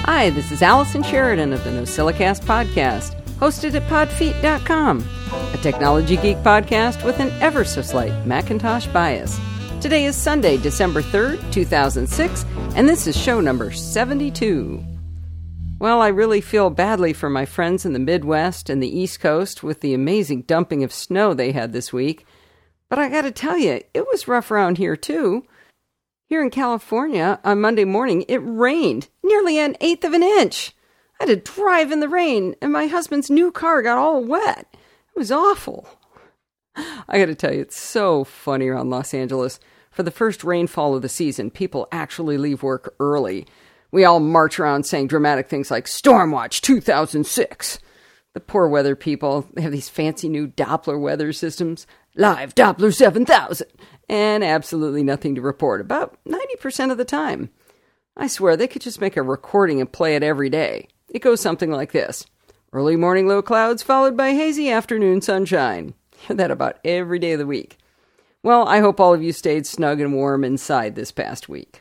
Hi, this is Allison Sheridan of the NosillaCast podcast, hosted at podfeet.com, a technology geek podcast with an ever-so-slight Macintosh bias. Today is Sunday, December 3rd, 2006, and this is show number 72. Well, I really feel badly for my friends in the Midwest and the East Coast with the amazing dumping of snow they had this week. But I gotta tell you, it was rough around here too. Here in California, on Monday morning, it rained nearly 1/8 of an inch. I had to drive in the rain, and my husband's new car got all wet. It was awful. I gotta tell you, it's so funny around Los Angeles. For the first rainfall of the season, people actually leave work early. We all march around saying dramatic things like, Stormwatch 2006. The poor weather people, they have these fancy new Doppler weather systems, live Doppler 7000, and absolutely nothing to report about 90% of the time. I swear they could just make a recording and play it every day. It goes something like this. Early morning low clouds followed by hazy afternoon sunshine. Hear that about every day of the week. Well, I hope all of you stayed snug and warm inside this past week.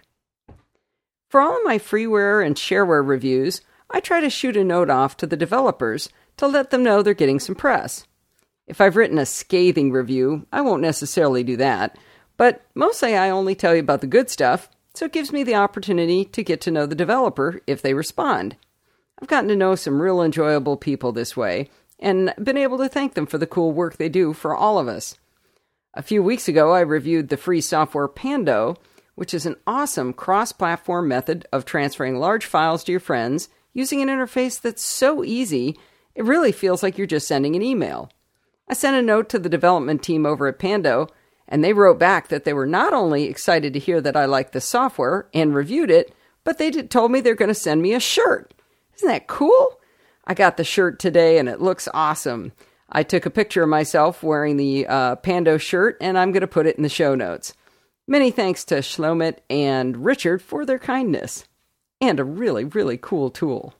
For all of my freeware and shareware reviews, I try to shoot a note off to the developers to let them know they're getting some press. If I've written a scathing review, I won't necessarily do that, but mostly I only tell you about the good stuff, so it gives me the opportunity to get to know the developer if they respond. I've gotten to know some real enjoyable people this way, and been able to thank them for the cool work they do for all of us. A few weeks ago, I reviewed the free software Pando, which is an awesome cross-platform method of transferring large files to your friends using an interface that's so easy, it really feels like you're just sending an email. I sent a note to the development team over at Pando, and they wrote back that they were not only excited to hear that I liked the software and reviewed it, but they told me they're going to send me a shirt. Isn't that cool? I got the shirt today, and it looks awesome. I took a picture of myself wearing the Pando shirt, and I'm going to put it in the show notes. Many thanks to Shlomit and Richard for their kindness. And a really, really cool tool.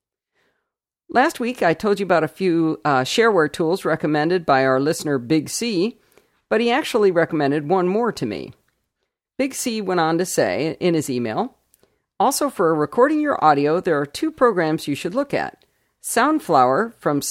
Last week, I told you about a few shareware tools recommended by our listener Big C, but he actually recommended one more to me. Big C went on to say in his email, also for recording your audio, there are two programs you should look at. Soundflower from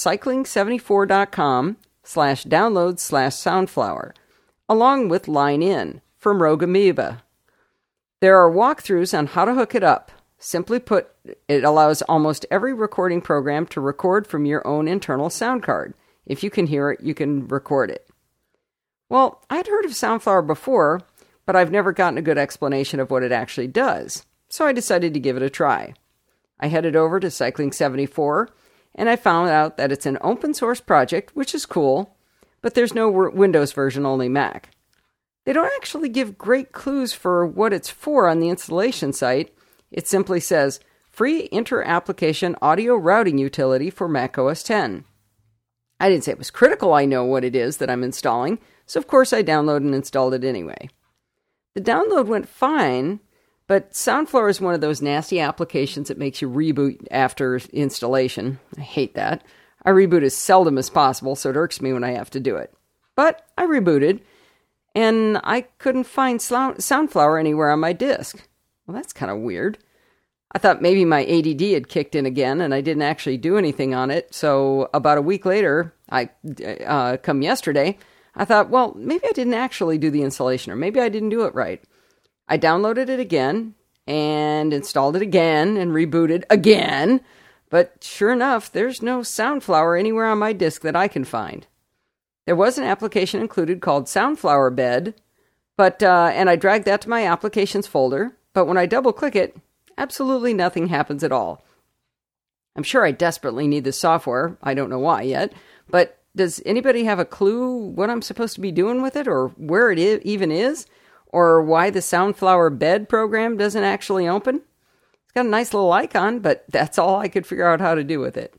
cycling74.com/download/Soundflower, along with Line In from Rogue Amoeba. There are walkthroughs on how to hook it up. Simply put, it allows almost every recording program to record from your own internal sound card. If you can hear it, you can record it. Well, I'd heard of Soundflower before, but I've never gotten a good explanation of what it actually does, so I decided to give it a try. I headed over to Cycling74, and I found out that it's an open source project, which is cool, but there's no Windows version, only Mac. They don't actually give great clues for what it's for on the installation site. It simply says, free inter-application audio routing utility for Mac OS X. I didn't say it was critical I know what it is that I'm installing, so of course I downloaded and installed it anyway. The download went fine, but Soundflower is one of those nasty applications that makes you reboot after installation. I hate that. I reboot as seldom as possible, so it irks me when I have to do it. But I rebooted, and I couldn't find Soundflower anywhere on my disk. Well, that's kind of weird. I thought maybe my ADD had kicked in again, and I didn't actually do anything on it. So about a week later, come yesterday, I thought, well, maybe I didn't actually do the installation, or maybe I didn't do it right. I downloaded it again, and installed it again, and rebooted again. But sure enough, there's no Soundflower anywhere on my disk that I can find. There was an application included called Soundflower Bed, and I dragged that to my applications folder, but when I double-click it, absolutely nothing happens at all. I'm sure I desperately need this software. I don't know why yet, but does anybody have a clue what I'm supposed to be doing with it, or where it even is, or why the Soundflower Bed program doesn't actually open? It's got a nice little icon, but that's all I could figure out how to do with it.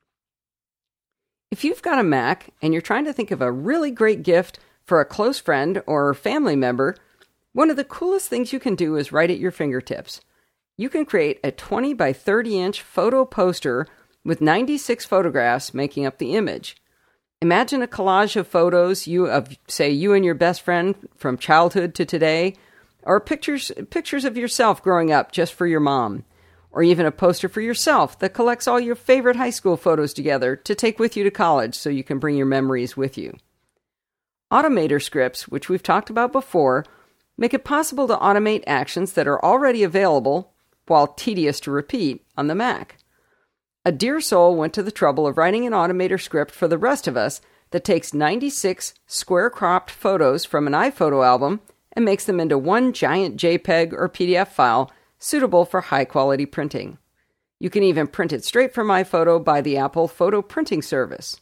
If you've got a Mac and you're trying to think of a really great gift for a close friend or family member, one of the coolest things you can do is right at your fingertips. You can create a 20 by 30 inch photo poster with 96 photographs making up the image. Imagine a collage of photos you and your best friend from childhood to today, or pictures of yourself growing up just for your mom. or even a poster for yourself that collects all your favorite high school photos together to take with you to college so you can bring your memories with you. Automator scripts, which we've talked about before, make it possible to automate actions that are already available, while tedious to repeat, on the Mac. A dear soul went to the trouble of writing an Automator script for the rest of us that takes 96 square-cropped photos from an iPhoto album and makes them into one giant JPEG or PDF file suitable for high-quality printing. You can even print it straight from iPhoto by the Apple Photo Printing Service.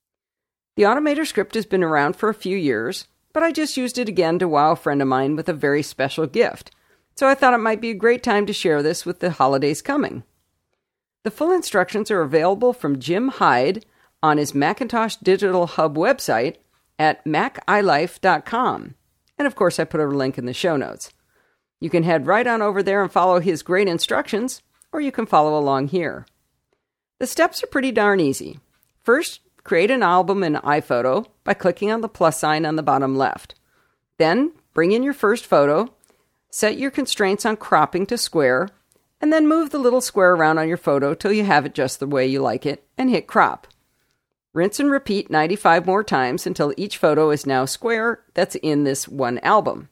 The Automator script has been around for a few years, but I just used it again to wow a friend of mine with a very special gift, so I thought it might be a great time to share this with the holidays coming. The full instructions are available from Jim Hyde on his Macintosh Digital Hub website at macilife.com. And of course, I put a link in the show notes. You can head right on over there and follow his great instructions, or you can follow along here. The steps are pretty darn easy. First, create an album in iPhoto by clicking on the plus sign on the bottom left. Then, bring in your first photo, set your constraints on cropping to square, and then move the little square around on your photo till you have it just the way you like it, and hit crop. Rinse and repeat 95 more times until each photo is now square that's in this one album.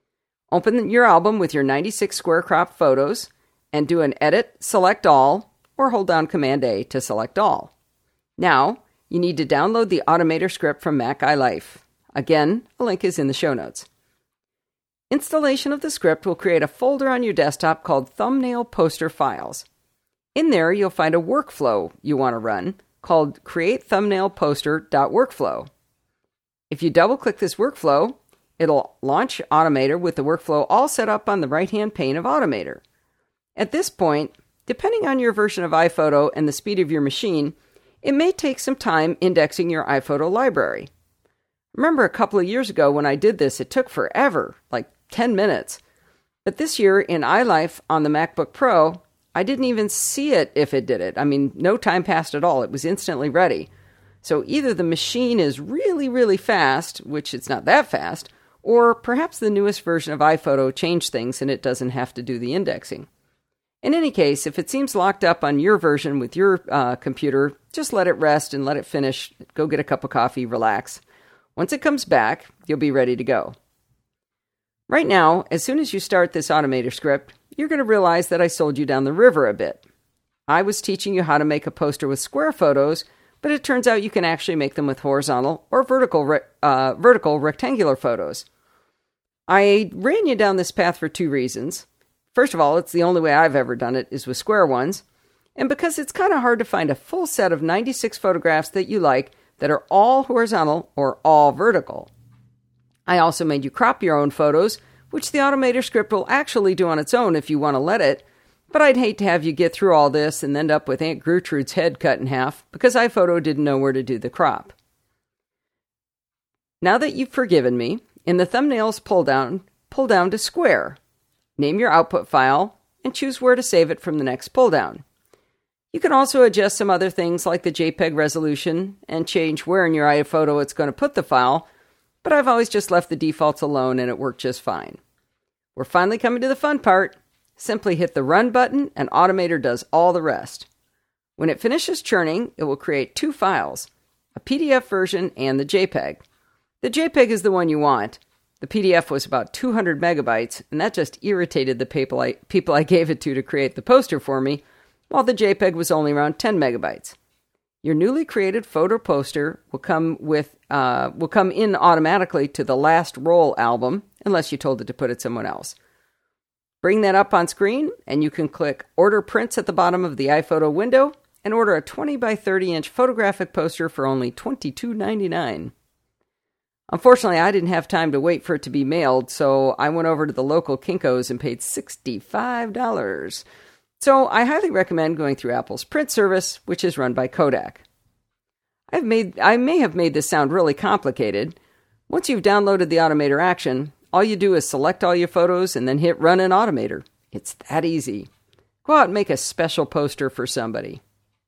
Open your album with your 96 square crop photos and do an Edit, Select All, or hold down Command-A to select all. Now, you need to download the Automator script from Mac iLife. Again, a link is in the show notes. Installation of the script will create a folder on your desktop called Thumbnail Poster Files. In there, you'll find a workflow you want to run called createthumbnailposter.workflow. If you double-click this workflow, it'll launch Automator with the workflow all set up on the right-hand pane of Automator. At this point, depending on your version of iPhoto and the speed of your machine, it may take some time indexing your iPhoto library. Remember a couple of years ago when I did this, it took forever, like 10 minutes. But this year in iLife on the MacBook Pro, I didn't even see it if it did it. I mean, no time passed at all. It was instantly ready. So either the machine is really, really fast, which it's not that fast, or perhaps the newest version of iPhoto changed things and it doesn't have to do the indexing. In any case, if it seems locked up on your version with your computer, just let it rest and let it finish. Go get a cup of coffee, relax. Once it comes back, you'll be ready to go. Right now, as soon as you start this Automator script, you're going to realize that I sold you down the river a bit. I was teaching you how to make a poster with square photos, but it turns out you can actually make them with horizontal or vertical rectangular photos. I ran you down this path for two reasons. First of all, it's the only way I've ever done it is with square ones, and because it's kind of hard to find a full set of 96 photographs that you like that are all horizontal or all vertical. I also made you crop your own photos, which the Automator script will actually do on its own if you want to let it, but I'd hate to have you get through all this and end up with Aunt Gertrude's head cut in half because iPhoto didn't know where to do the crop. Now that you've forgiven me, in the thumbnails pull down to square. Name your output file and choose where to save it from the next pull down. You can also adjust some other things like the JPEG resolution and change where in your iPhoto it's going to put the file, but I've always just left the defaults alone and it worked just fine. We're finally coming to the fun part. Simply hit the Run button and Automator does all the rest. When it finishes churning, it will create two files, a PDF version and the JPEG. The JPEG is the one you want. The PDF was about 200 megabytes, and that just irritated the people I gave it to create the poster for me, while the JPEG was only around 10 megabytes. Your newly created photo poster will come in automatically to the Last Roll album, unless you told it to put it somewhere else. Bring that up on screen, and you can click Order Prints at the bottom of the iPhoto window and order a 20 by 30 inch photographic poster for only $22.99. Unfortunately, I didn't have time to wait for it to be mailed, so I went over to the local Kinko's and paid $65. So I highly recommend going through Apple's print service, which is run by Kodak. I may have made this sound really complicated. Once you've downloaded the Automator action, all you do is select all your photos and then hit Run in Automator. It's that easy. Go out and make a special poster for somebody.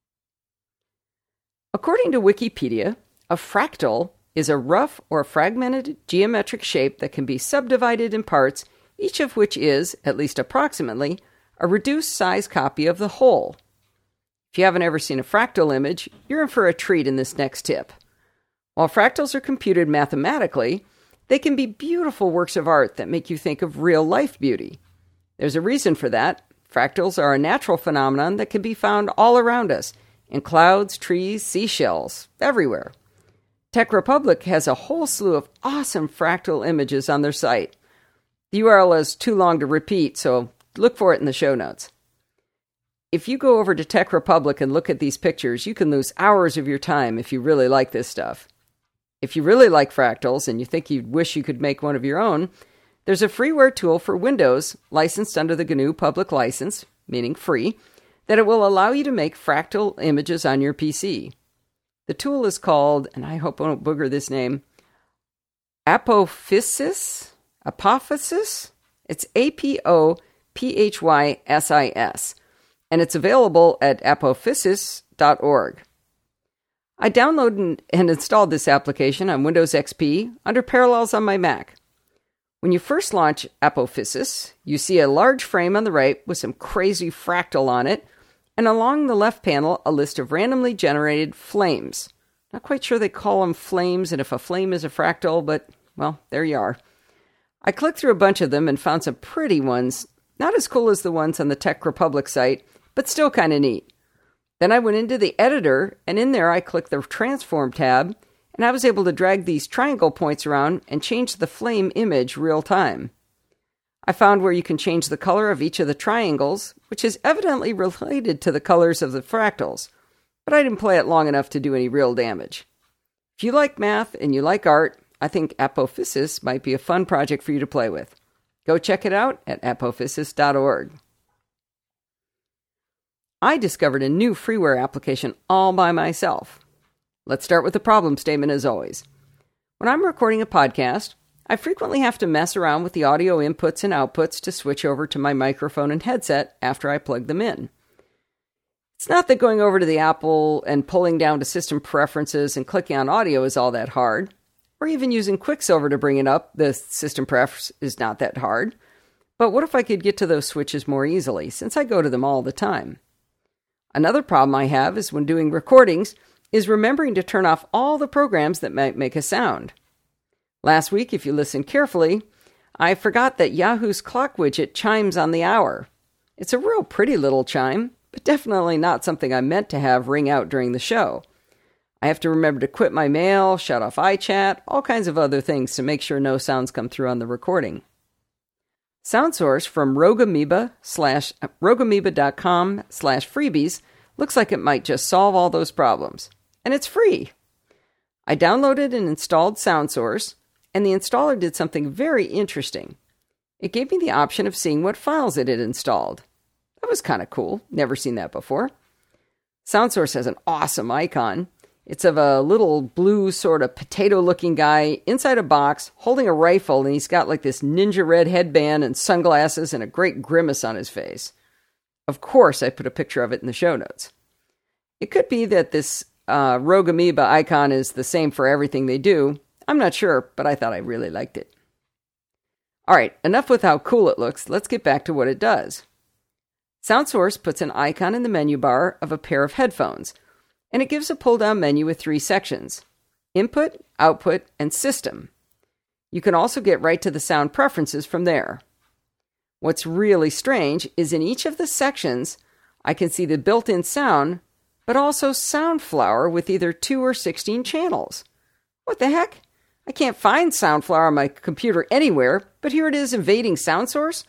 According to Wikipedia, a fractal is a rough or fragmented geometric shape that can be subdivided in parts, each of which is, at least approximately, a reduced size copy of the whole. If you haven't ever seen a fractal image, you're in for a treat in this next tip. While fractals are computed mathematically, they can be beautiful works of art that make you think of real-life beauty. There's a reason for that. Fractals are a natural phenomenon that can be found all around us, in clouds, trees, seashells, everywhere. Tech Republic has a whole slew of awesome fractal images on their site. The URL is too long to repeat, so look for it in the show notes. If you go over to Tech Republic and look at these pictures, you can lose hours of your time if you really like this stuff. If you really like fractals and you think you'd wish you could make one of your own, there's a freeware tool for Windows licensed under the GNU Public License, meaning free, that it will allow you to make fractal images on your PC. The tool is called, and I hope I don't booger this name, Apophysis? It's APOPHYSIS, and it's available at apophysis.org. I downloaded and installed this application on Windows XP under Parallels on my Mac. When you first launch Apophysis, you see a large frame on the right with some crazy fractal on it, and along the left panel, a list of randomly generated flames. Not quite sure they call them flames and if a flame is a fractal, but, well, there you are. I clicked through a bunch of them and found some pretty ones, not as cool as the ones on the Tech Republic site, but still kind of neat. Then I went into the editor, and in there I clicked the Transform tab, and I was able to drag these triangle points around and change the flame image real time. I found where you can change the color of each of the triangles, which is evidently related to the colors of the fractals, but I didn't play it long enough to do any real damage. If you like math and you like art, I think Apophysis might be a fun project for you to play with. Go check it out at apophysis.org. I discovered a new freeware application all by myself. Let's start with the problem statement as always. When I'm recording a podcast, I frequently have to mess around with the audio inputs and outputs to switch over to my microphone and headset after I plug them in. It's not that going over to the Apple and pulling down to System Preferences and clicking on audio is all that hard, or even using Quicksilver to bring it up, the System Pref is not that hard. But what if I could get to those switches more easily, since I go to them all the time? Another problem I have is when doing recordings is remembering to turn off all the programs that might make a sound. Last week, if you listened carefully, I forgot that Yahoo's clock widget chimes on the hour. It's a real pretty little chime, but definitely not something I meant to have ring out during the show. I have to remember to quit my mail, shut off iChat, all kinds of other things to make sure no sounds come through on the recording. Sound source from rogueamoeba.com/freebies looks like it might just solve all those problems. And it's free. I downloaded and installed Sound Source, and the installer did something very interesting. It gave me the option of seeing what files it had installed. That was kind of cool. Never seen that before. Sound Source has an awesome icon. It's of a little blue sort of potato-looking guy inside a box holding a rifle, and he's got like this ninja red headband and sunglasses and a great grimace on his face. Of course, I put a picture of it in the show notes. It could be that this Rogue Amoeba icon is the same for everything they do. I'm not sure, but I thought I really liked it. All right, enough with how cool it looks. Let's get back to what it does. SoundSource puts an icon in the menu bar of a pair of headphones, and it gives a pull-down menu with 3 sections: Input, Output, and System. You can also get right to the sound preferences from there. What's really strange is in each of the sections, I can see the built-in sound, but also Soundflower with either 2 or 16 channels. What the heck? I can't find Soundflower on my computer anywhere, but here it is invading SoundSource.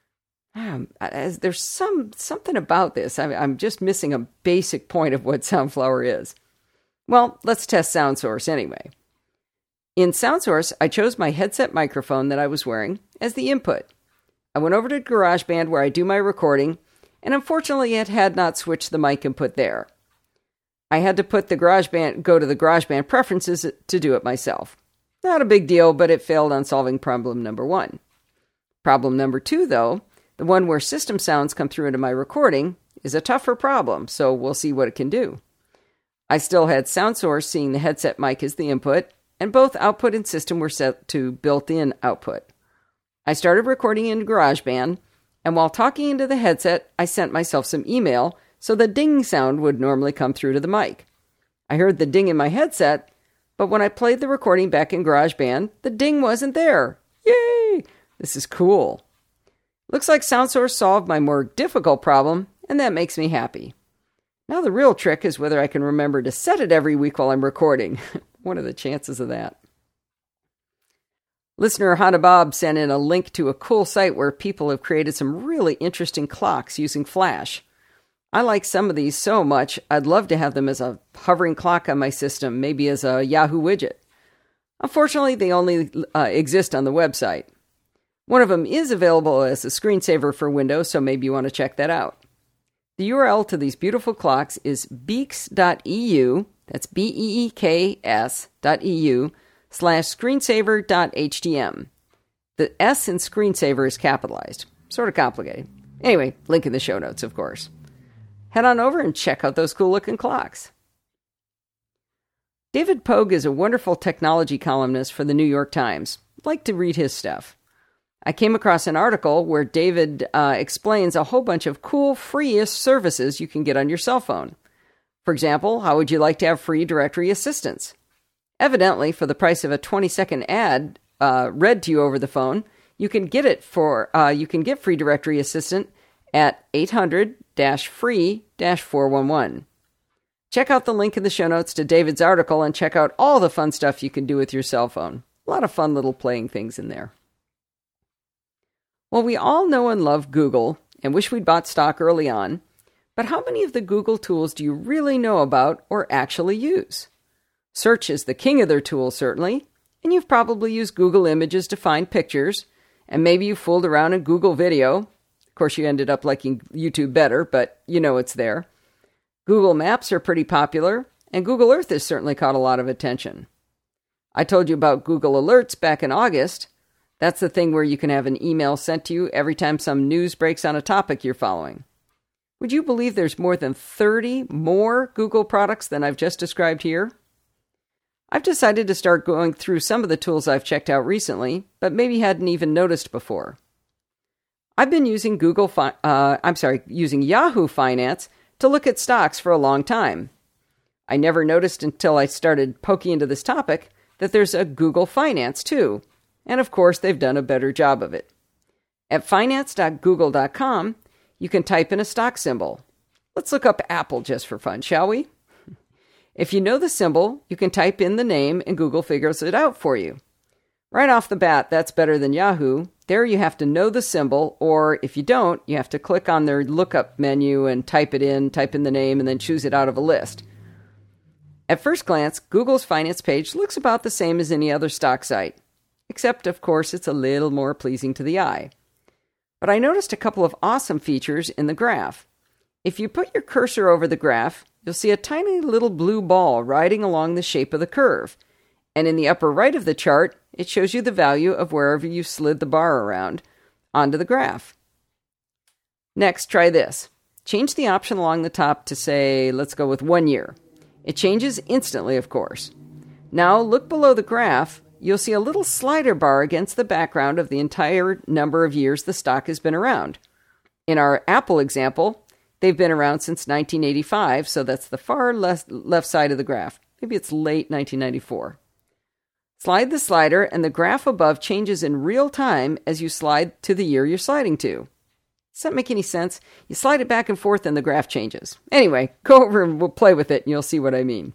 There's something about this. I'm just missing a basic point of what Soundflower is. Well, let's test SoundSource anyway. In SoundSource, I chose my headset microphone that I was wearing as the input. I went over to GarageBand where I do my recording, and unfortunately it had not switched the mic input there. I had to go to the GarageBand preferences to do it myself. Not a big deal, but it failed on solving problem number 1. Problem number 2, though, the one where system sounds come through into my recording, is a tougher problem, so we'll see what it can do. I still had SoundSource seeing the headset mic as the input, and both output and system were set to built-in output. I started recording in GarageBand, And while talking into the headset, I sent myself some email so the ding sound would normally come through to the mic. I heard the ding in my headset, but when I played the recording back in GarageBand, the ding wasn't there. Yay! This is cool. Looks like SoundSource solved my more difficult problem, and that makes me happy. Now the real trick is whether I can remember to set it every week while I'm recording. What are the chances of that? Listener Hana Bob sent in a link to a cool site where people have created some really interesting clocks using Flash. I like some of these so much, I'd love to have them as a hovering clock on my system, maybe as a Yahoo widget. Unfortunately, they only exist on the website. One of them is available as a screensaver for Windows, so maybe you want to check that out. The URL to these beautiful clocks is beeks.eu, that's beeks.eu/screensaver.htm. The S in screensaver is capitalized. Sort of complicated. Anyway, link in the show notes, of course. Head on over and check out those cool-looking clocks. David Pogue is a wonderful technology columnist for the New York Times. I'd like to read his stuff. I came across an article where David explains a whole bunch of cool, free-ish services you can get on your cell phone. For example, how would you like to have free directory assistance? Evidently, for the price of a 20-second ad read to you over the phone, you can get free directory assistant at 800-free-411. Check out the link in the show notes to David's article and check out all the fun stuff you can do with your cell phone. A lot of fun little playing things in there. Well, we all know and love Google and wish we'd bought stock early on, but how many of the Google tools do you really know about or actually use? Search is the king of their tools, certainly, and you've probably used Google Images to find pictures, and maybe you fooled around in Google Video. Of course, you ended up liking YouTube better, but you know it's there. Google Maps are pretty popular, and Google Earth has certainly caught a lot of attention. I told you about Google Alerts back in August. That's the thing where you can have an email sent to you every time some news breaks on a topic you're following. Would you believe there's more than 30 more Google products than I've just described here? I've decided to start going through some of the tools I've checked out recently, but maybe hadn't even noticed before. I've been using using Yahoo Finance to look at stocks for a long time. I never noticed until I started poking into this topic that there's a Google Finance too. And of course, they've done a better job of it. At finance.google.com, you can type in a stock symbol. Let's look up Apple just for fun, shall we? If you know the symbol, you can type in the name and Google figures it out for you. Right off the bat, that's better than Yahoo. There you have to know the symbol, or if you don't, you have to click on their lookup menu and type in the name, and then choose it out of a list. At first glance, Google's finance page looks about the same as any other stock site. Except, of course, it's a little more pleasing to the eye. But I noticed a couple of awesome features in the graph. If you put your cursor over the graph, you'll see a tiny little blue ball riding along the shape of the curve. And in the upper right of the chart, it shows you the value of wherever you slid the bar around onto the graph. Next, try this. Change the option along the top to say, let's go with 1 year. It changes instantly, of course. Now look below the graph. You'll see a little slider bar against the background of the entire number of years the stock has been around. In our Apple example, they've been around since 1985, so that's the far left side of the graph. Maybe it's late 1994. Slide the slider, and the graph above changes in real time as you slide to the year you're sliding to. Does that make any sense? You slide it back and forth, and the graph changes. Anyway, go over and we'll play with it, and you'll see what I mean.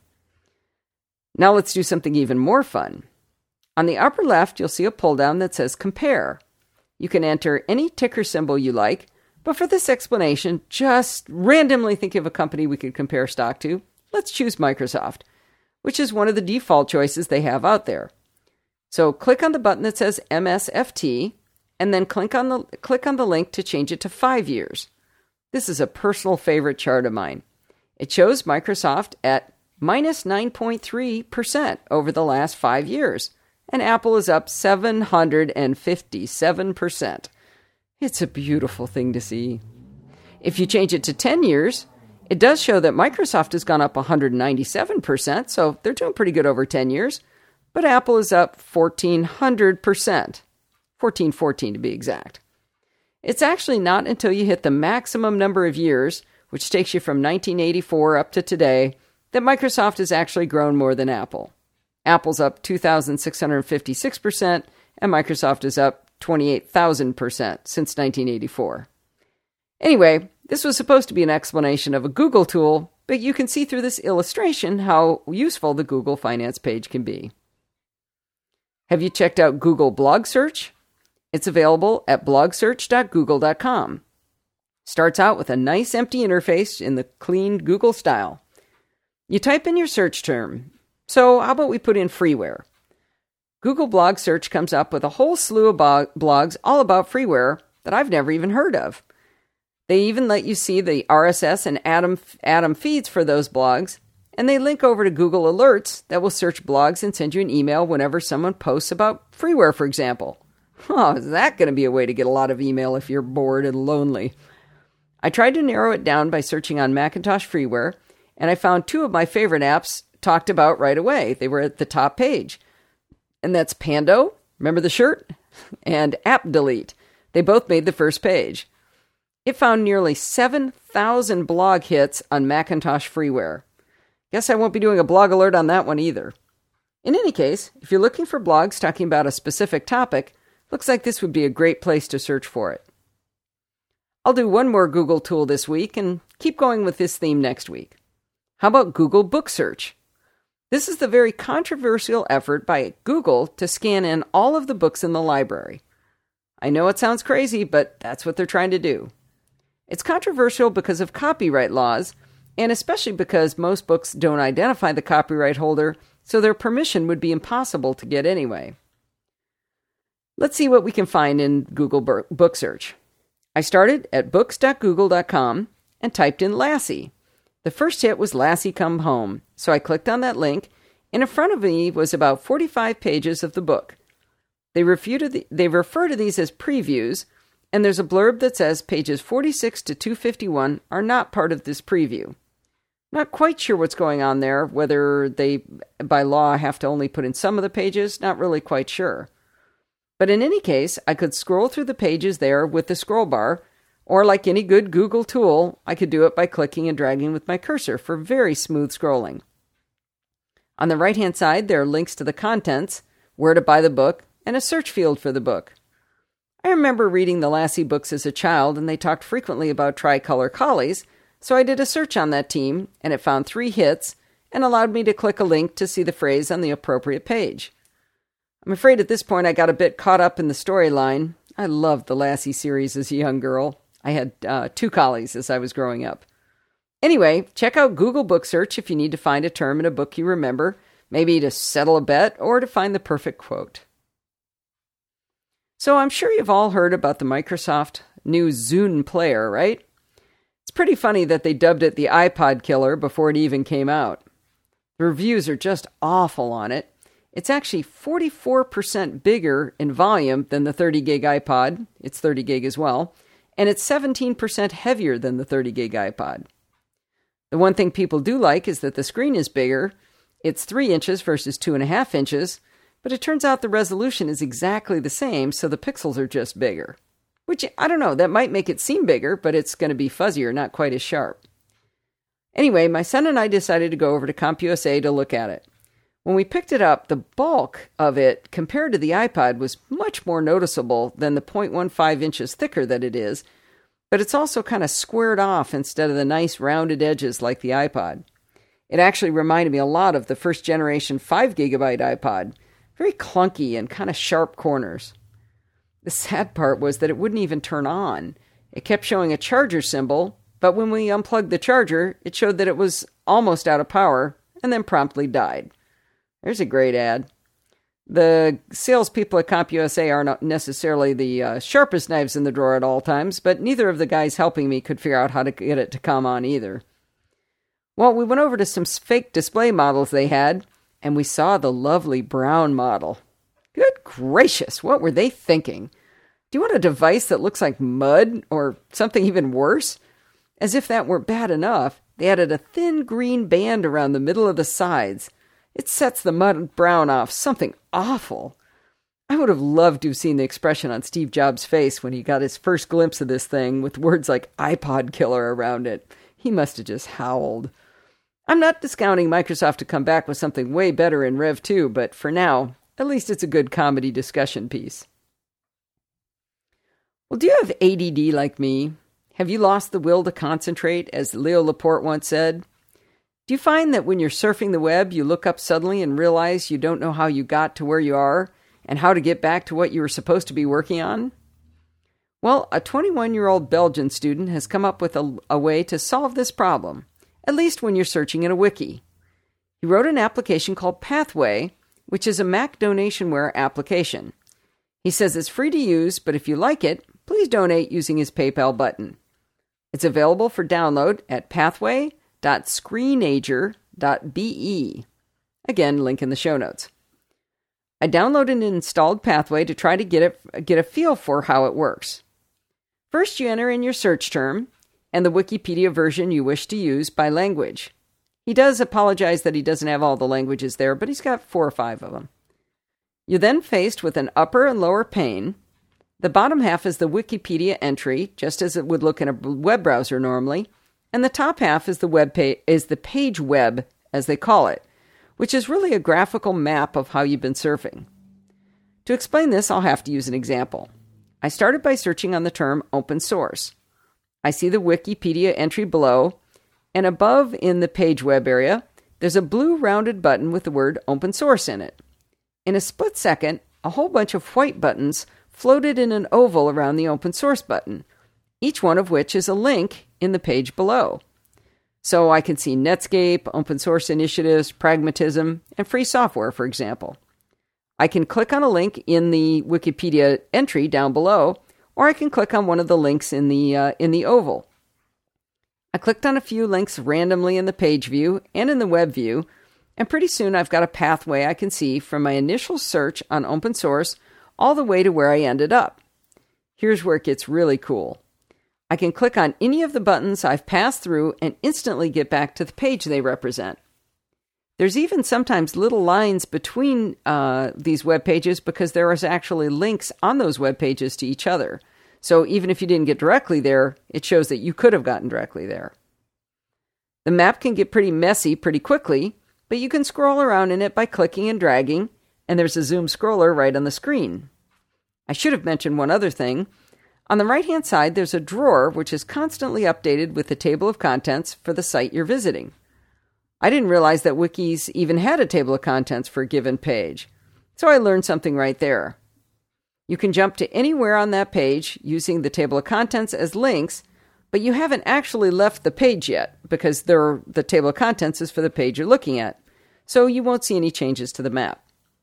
Now let's do something even more fun. On the upper left, you'll see a pull-down that says Compare. You can enter any ticker symbol you like, but for this explanation, just randomly think of a company we could compare stock to. Let's choose Microsoft, which is one of the default choices they have out there. So click on the button that says MSFT, and then click on the link to change it to 5 years. This is a personal favorite chart of mine. It shows Microsoft at minus 9.3% over the last 5 years. And Apple is up 757%. It's a beautiful thing to see. If you change it to 10 years, it does show that Microsoft has gone up 197%, so they're doing pretty good over 10 years. But Apple is up 1,400%. 1414 to be exact. It's actually not until you hit the maximum number of years, which takes you from 1984 up to today, that Microsoft has actually grown more than Apple. Apple's up 2,656%, and Microsoft is up 28,000% since 1984. Anyway, this was supposed to be an explanation of a Google tool, but you can see through this illustration how useful the Google Finance page can be. Have you checked out Google Blog Search? It's available at blogsearch.google.com. Starts out with a nice empty interface in the clean Google style. You type in your search term. So how about we put in freeware? Google Blog Search comes up with a whole slew of blogs all about freeware that I've never even heard of. They even let you see the RSS and Atom feeds for those blogs, and they link over to Google Alerts that will search blogs and send you an email whenever someone posts about freeware, for example. Oh, is that going to be a way to get a lot of email if you're bored and lonely? I tried to narrow it down by searching on Macintosh freeware, and I found two of my favorite apps talked about right away. They were at the top page. And that's Pando, remember the shirt? And App Delete. They both made the first page. It found nearly 7,000 blog hits on Macintosh freeware. Guess I won't be doing a blog alert on that one either. In any case, if you're looking for blogs talking about a specific topic, looks like this would be a great place to search for it. I'll do one more Google tool this week and keep going with this theme next week. How about Google Book Search? This is the very controversial effort by Google to scan in all of the books in the library. I know it sounds crazy, but that's what they're trying to do. It's controversial because of copyright laws, and especially because most books don't identify the copyright holder, so their permission would be impossible to get anyway. Let's see what we can find in Google Book Search. I started at books.google.com and typed in Lassie. The first hit was Lassie Come Home, so I clicked on that link, and in front of me was about 45 pages of the book. They refer to these as previews, and there's a blurb that says pages 46 to 251 are not part of this preview. Not quite sure what's going on there, whether they, by law, have to only put in some of the pages, not really quite sure. But in any case, I could scroll through the pages there with the scroll bar, or like any good Google tool, I could do it by clicking and dragging with my cursor for very smooth scrolling. On the right-hand side, there are links to the contents, where to buy the book, and a search field for the book. I remember reading the Lassie books as a child, and they talked frequently about tricolor collies, so I did a search on that team, and it found 3 hits, and allowed me to click a link to see the phrase on the appropriate page. I'm afraid at this point I got a bit caught up in the storyline. I loved the Lassie series as a young girl. I had 2 collies as I was growing up. Anyway, check out Google Book Search if you need to find a term in a book you remember, maybe to settle a bet or to find the perfect quote. So I'm sure you've all heard about the Microsoft new Zune player, right? It's pretty funny that they dubbed it the iPod killer before it even came out. The reviews are just awful on it. It's actually 44% bigger in volume than the 30 gig iPod. It's 30 gig as well. And it's 17% heavier than the 30 gig iPod. The one thing people do like is that the screen is bigger. It's 3 inches versus 2.5 inches, but it turns out the resolution is exactly the same, so the pixels are just bigger. Which, I don't know, that might make it seem bigger, but it's going to be fuzzier, not quite as sharp. Anyway, my son and I decided to go over to CompUSA to look at it. When we picked it up, the bulk of it, compared to the iPod, was much more noticeable than the 0.15 inches thicker that it is, but it's also kind of squared off instead of the nice rounded edges like the iPod. It actually reminded me a lot of the first generation 5 gigabyte iPod, very clunky and kind of sharp corners. The sad part was that it wouldn't even turn on. It kept showing a charger symbol, but when we unplugged the charger, it showed that it was almost out of power and then promptly died. There's a great ad. The salespeople at CompUSA are not necessarily the sharpest knives in the drawer at all times, but neither of the guys helping me could figure out how to get it to come on either. Well, we went over to some fake display models they had, and we saw the lovely brown model. Good gracious, what were they thinking? Do you want a device that looks like mud, or something even worse? As if that weren't bad enough, they added a thin green band around the middle of the sides. It sets the mud brown off something awful. I would have loved to have seen the expression on Steve Jobs' face when he got his first glimpse of this thing with words like iPod killer around it. He must have just howled. I'm not discounting Microsoft to come back with something way better in Rev 2, but for now, at least it's a good comedy discussion piece. Well, do you have ADD like me? Have you lost the will to concentrate, as Leo Laporte once said? Do you find that when you're surfing the web, you look up suddenly and realize you don't know how you got to where you are and how to get back to what you were supposed to be working on? Well, a 21-year-old Belgian student has come up with a way to solve this problem, at least when you're searching in a wiki. He wrote an application called Pathway, which is a Mac donationware application. He says it's free to use, but if you like it, please donate using his PayPal button. It's available for download at pathway.screenager.be. Again, link in the show notes. I downloaded and installed Pathway to try to get a feel for how it works. First, you enter in your search term and the Wikipedia version you wish to use by language. He does apologize that he doesn't have all the languages there, but he's got 4 or 5 of them. You're then faced with an upper and lower pane. The bottom half is the Wikipedia entry, just as it would look in a web browser normally, and the top half is the page web, as they call it, which is really a graphical map of how you've been surfing. To explain this, I'll have to use an example. I started by searching on the term open source. I see the Wikipedia entry below, and above in the page web area, there's a blue rounded button with the word open source in it. In a split second, a whole bunch of white buttons floated in an oval around the open source button, each one of which is a link in the page below. So I can see Netscape, open source initiatives, pragmatism, and free software, for example. I can click on a link in the Wikipedia entry down below, or I can click on one of the links in the oval. I clicked on a few links randomly in the page view and in the web view, and pretty soon I've got a pathway I can see from my initial search on open source all the way to where I ended up. Here's where it gets really cool. I can click on any of the buttons I've passed through and instantly get back to the page they represent. There's even sometimes little lines between these web pages because there is actually links on those web pages to each other. So even if you didn't get directly there, it shows that you could have gotten directly there. The map can get pretty messy pretty quickly, but you can scroll around in it by clicking and dragging, and there's a zoom scroller right on the screen. I should have mentioned one other thing. On the right-hand side, there's a drawer which is constantly updated with the table of contents for the site you're visiting. I didn't realize that wikis even had a table of contents for a given page, so I learned something right there. You can jump to anywhere on that page using the table of contents as links, but you haven't actually left the page yet because the table of contents is for the page you're looking at, so you won't see any changes to the map.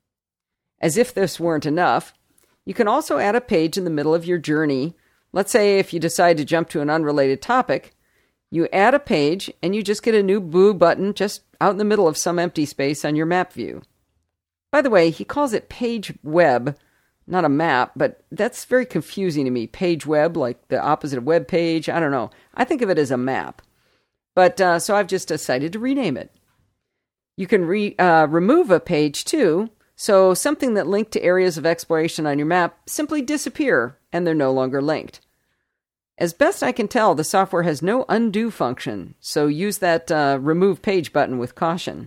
As if this weren't enough, you can also add a page in the middle of your journey. Let's say if you decide to jump to an unrelated topic, you add a page and you just get a new blue button just out in the middle of some empty space on your map view. By the way, he calls it page web, not a map, but that's very confusing to me. Page web, like the opposite of web page, I don't know. I think of it as a map. But so I've just decided to rename it. You can remove a page too, so something that linked to areas of exploration on your map simply disappear and they're no longer linked. As best I can tell, the software has no undo function, so use that remove page button with caution.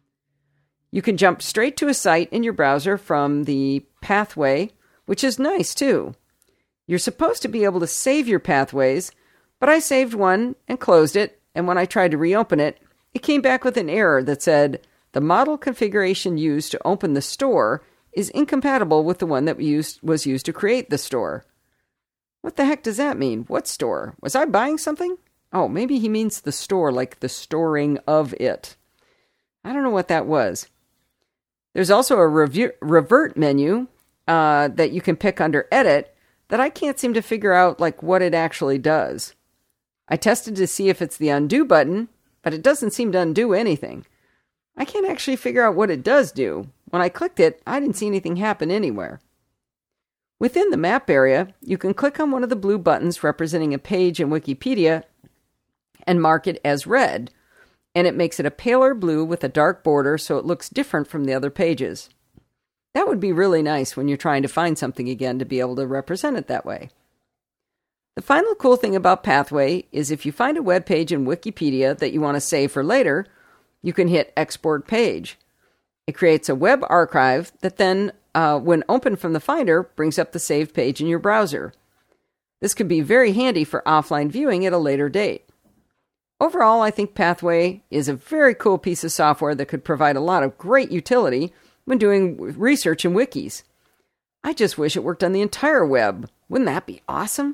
You can jump straight to a site in your browser from the pathway, which is nice too. You're supposed to be able to save your pathways, but I saved one and closed it, and when I tried to reopen it, it came back with an error that said, the model configuration used to open the store is incompatible with the one that was used to create the store. What the heck does that mean? What store? Was I buying something? Oh, maybe he means the store, like the storing of it. I don't know what that was. There's also a revert menu that you can pick under Edit that I can't seem to figure out like what it actually does. I tested to see if it's the undo button, but it doesn't seem to undo anything. I can't actually figure out what it does do. When I clicked it, I didn't see anything happen anywhere. Within the map area, you can click on one of the blue buttons representing a page in Wikipedia and mark it as red, and it makes it a paler blue with a dark border so it looks different from the other pages. That would be really nice when you're trying to find something again to be able to represent it that way. The final cool thing about Pathway is if you find a web page in Wikipedia that you want to save for later, you can hit Export Page. It creates a web archive that then, when opened from the Finder, brings up the saved page in your browser. This could be very handy for offline viewing at a later date. Overall, I think Pathway is a very cool piece of software that could provide a lot of great utility when doing research in wikis. I just wish it worked on the entire web. Wouldn't that be awesome?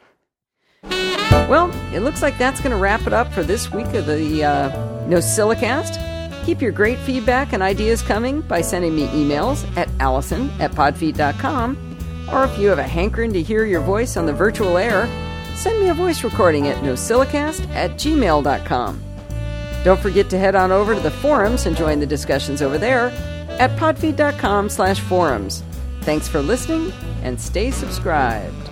Well, it looks like that's going to wrap it up for this week of the NosillaCast. Keep your great feedback and ideas coming by sending me emails at allison@podfeet.com, or if you have a hankering to hear your voice on the virtual air, send me a voice recording at nosillacast@gmail.com. Don't forget to head on over to the forums and join the discussions over there at podfeet.com/forums. Thanks for listening, and stay subscribed.